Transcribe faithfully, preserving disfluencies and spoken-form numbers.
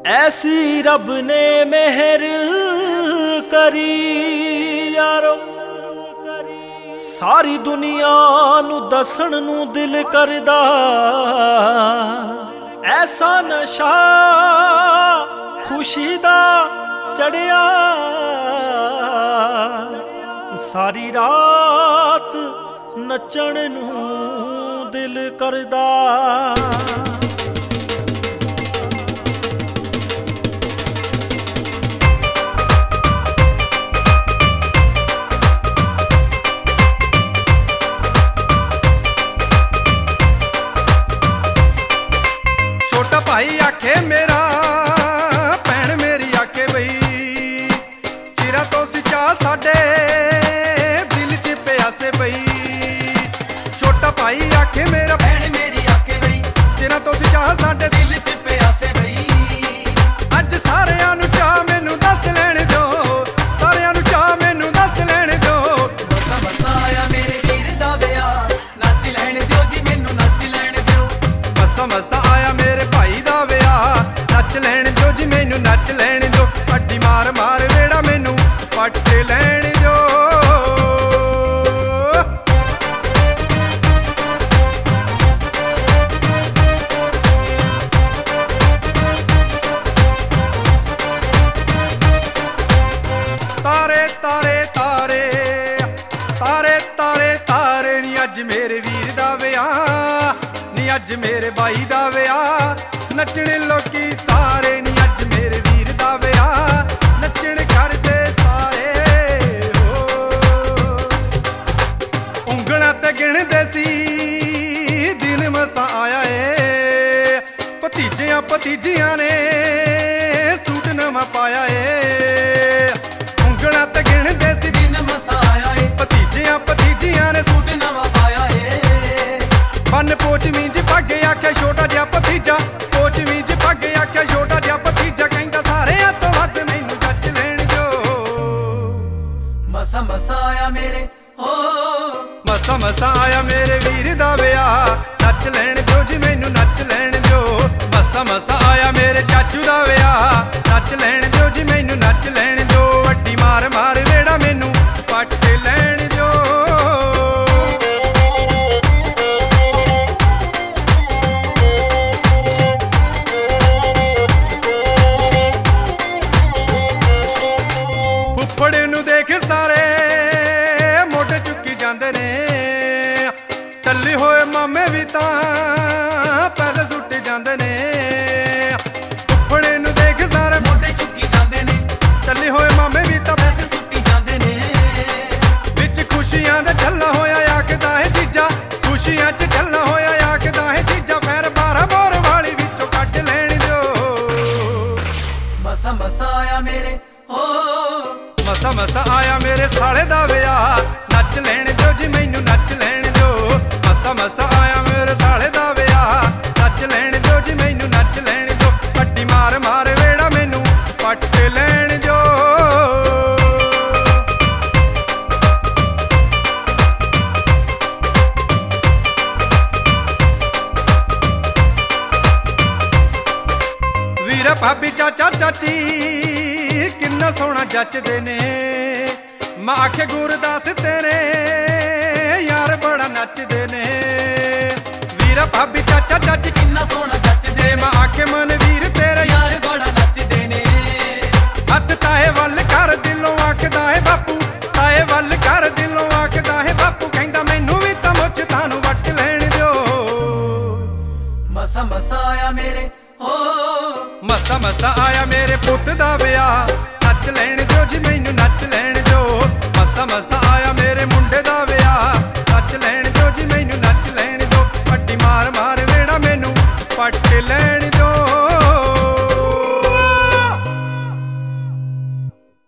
ऐसी रब ने मेहर करी यारो, सारी दुनिया नू दसन नू दिल करदा। ऐसा नशा खुशी दा चढ़िया, सारी रात नचण नू दिल करदा। छोटा भाई आखे मेरा, भैन मेरी आखे बई, चिरा तो सिचा साडे दिल च प्यासे बई। छोटा भाई आखे मेरा, भैन मेरी आखे बई, चिरा तो सिचा साडे दिल च प्यासे बई। अज सारियां नू चाह मैनू दस लैण दो, सारियां नू चाह मैनू दस लैण दो। मसा मसा आया मेरे वीर दा विआह, नच लैण दिओ जी मैनू नच लैण दिओ। मसा मसा आया मेरे भाई दा विआह, नच लैण दो जी मैनू नच लैण दो। अड्डी मार मार वेड़ा मैनू पट लैण दो। तारे तारे तारे तारे तारे तारे नी अज मेरे वीर दा विआह, नी अज मेरे भाई दा विआह। नचने लोकी सारे नी अज मेरे वीर दा विआह, नचण करदे सारे हो। उंगलां ते गिणदे सी दिन मसा आया ए, भतीजियां भतीजियां ने सूट नवां पाया ए। उंगलां ते गिणदे सी दिन मसा आया ए, भतीजियां भतीजियां ने सूट सूट नवां पाया ए। बन पोच मींज पग आख्या छोटा जिहा भतीजा, पोच मींज पग आख्या छोटा जिहा भतीजा। कहंदा सारेयां तो वध मैनू जच लैण जो। मसा मसा आया मेरे हो, मसा मसा आया मेरे वीर दा विआह, नच लैण जो जी मैनू नच लैण जो। मसा मसा आया मेरे चाचू दा विआह, नच लैण जो जी मैनू नच लैण जो। अड्डी मार मार वेड़ा मैनू पट लैण जो। फुफड़ नू देख सारे मोढे चुकी जांदे ने, टल्ले होए मामे भी तां पैसे सुट्टी जांदे ने। फुफड़ नू देख सारे मोढे चुकी जांदे ने, टल्ले होए मामे भी तां पैसे सुट्टी जांदे ने। विच खुशियां दे झल्ला होया आखदा है जीजा, खुशियां च झल्ला होया आखदा है जीजा। पैर बारह बोर वाली विचों कट लैण जो। मसा मसा आया मेरे हो, मसा मसा आया मेरे साले दा विआह, नच लैण जो जी मैनू नच लैण जो। मसा मसा आया मेरे साले दा विआह, नच लैण जो जी मैनू नच लैण जो। अड्डी मार मार वेड़ा मैनू पट लैण जो। वीर भाभी चाचा चाची किन्ना सोहना जचदे ने। मां आखे गुरदास तेरे यार बड़ा नचदे ने। वीर भाभी चाचा चाची किन्ना सोहना जचदे ने। मां आखे मनवीर तेरे यार बड़ा नचदे ने। हथ ताए वल कर दिलों आखदा है बापू, ताए वल कर दिलों आखदा है बापू। कहंदा मैनू भी तां मुछ तानू वट लैण दिओ। मसा मसा आया मेरे हो, मसा मसा आया मेरे पुੱਤ ਦਾ ਵਿਆਹ, नच लैण दिओ जी मैनू नच लैण